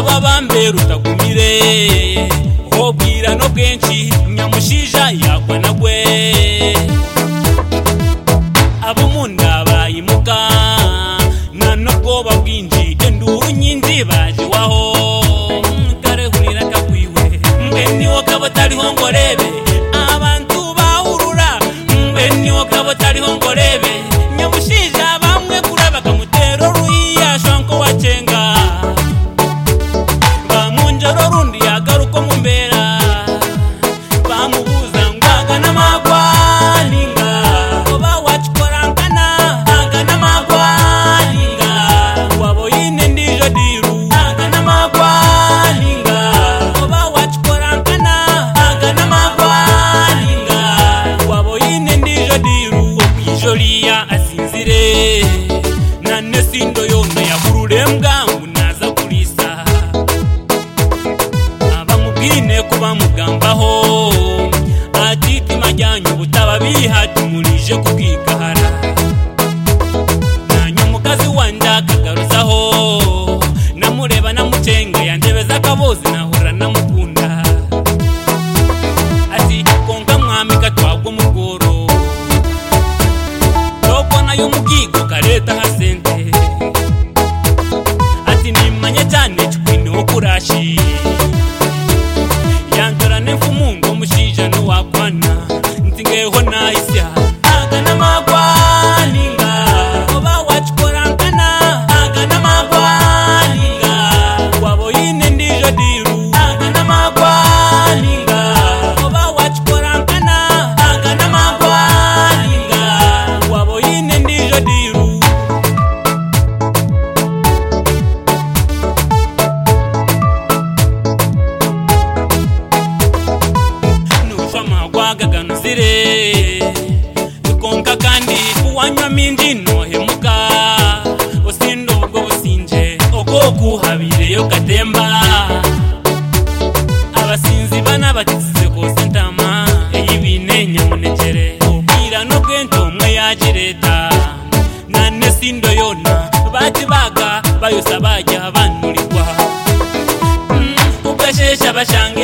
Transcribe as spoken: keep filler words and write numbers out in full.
wabambe rutagumire obwira no bwenshi nyamushija yakwa nagwe abo munda bayimuka nanubwo babwinji enduru nyinzi baje waho kare hunira kakwiwe mbeni wakabotari hongorebe abantu bahurura mbeni wakabotari hongorebe nyamushija bamwe kureba kamutero ruhiya shanko wacenga bamunjoro rundi yagaruko mumbera bamubuza ngwaga namagwa ninga oba wachikorankana aga namagwa ninga wabo yine ndijo diru aga namagwa ninga oba wachikorankana aga namagwa ninga wabo yine ndijo diru okwijoliya asinzire nane sindo yona yahurure mbwangu naza kulisa abamubwine kuba mugambaho atiti majyanyu butaba bihatumurije kubwigahara nanyo mukazi wanja kagaruzaho namureba namucenga yandebeza akabozi nahura namukunda ati konka mwami katwagwo mugoro toko nayo mugigo kareta hasente ati nimanye cyane chikwini okurashi yanjora nefumungo mushija no wakwana ntingeho naisya aga namagwa ninga oba wachikorankana aga namagwa ninga wabo yine ndijo diru aga namagwa ninga oba wachikorankana aga namagwa ninga wabo yine ndijo diru gaganuzire konka kandi kuwanywa minji nohemuka osindo ubwo businje oko kuhabire yo katemba abasinzi bana batize ko sentama eyibine nyamunekere obwira no bwento mwe yagireta nane sindo yona bati baga bayosa bajya banurikwa ubashesha bashanga